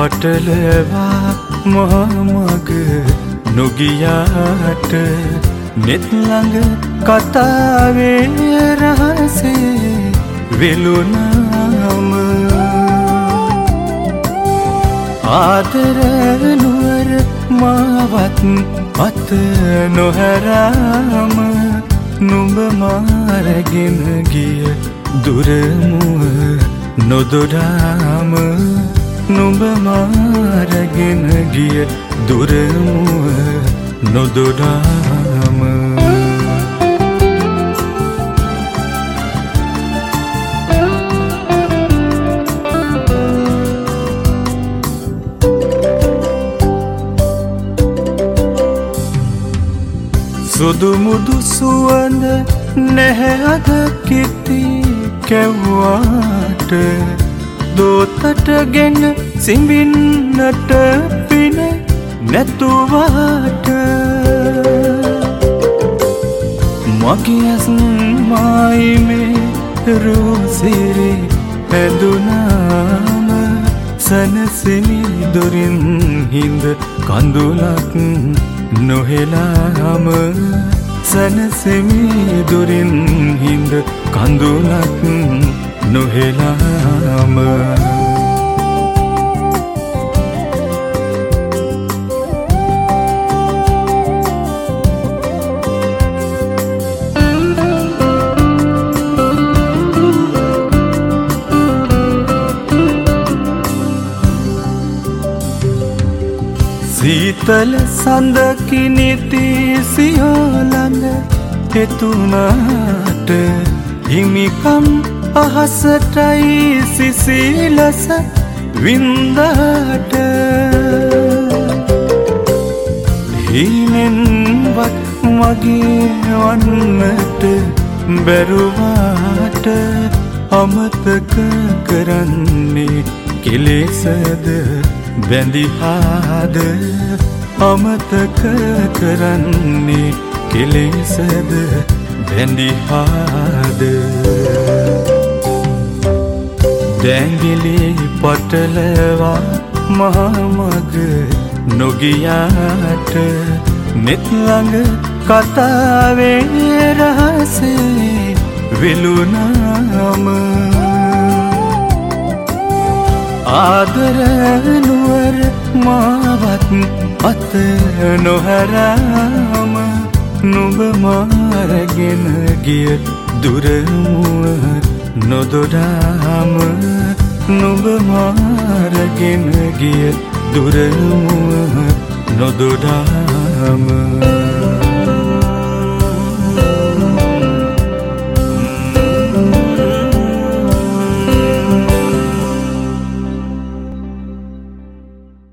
පටලවා මහමග නොගියාට නෙත් ළඟ කතාවේ රහසේ වෙලුනාම ආදර නුවර මාවත් අත නොහැරාම නුඹ මාරගෙන ගිය දුරමුව නොදොඩාම නුඹ මාරගෙන ගිය දුරමුව නොදොඩාම සුදු මුදු සුවඳ නැහැ අද කිති කැව්වාට දෝතට ගෙන සිඹින්නට පින නැතුවාට මගේ ඇස් මායිමේ රෝසිරි ඇඳුනාම සනසිනි දොරින් හිඳ කඳුලක් නොහෙලාම සනසෙමි දොරින් හිඳ කඳුලක් නොහෙලාම සීතල සඳකි නිති සියෝලඟ එතුනාට හිමිකම් අහසටයි සිසිලස වින්දාට හීනෙන්වත් මගේ වන්නට බැරුවාට අමතක කරන්නේ කෙලෙසද බැඳිහාද අමතක කරන්නේ කෙලෙසද බැඳිහාද දැංගිලි පටලවා මහමග නොගියාට නෙත් ළඟ කතාවේ රහසේ වෙලුනාම ආදර නුවර මාවත් අත නොහැරාම නුඹ මාරගෙන ගිය දුරමුව නොදොඩාම නුඹ මාරගෙන ගිය දුරමුව නොදොඩාම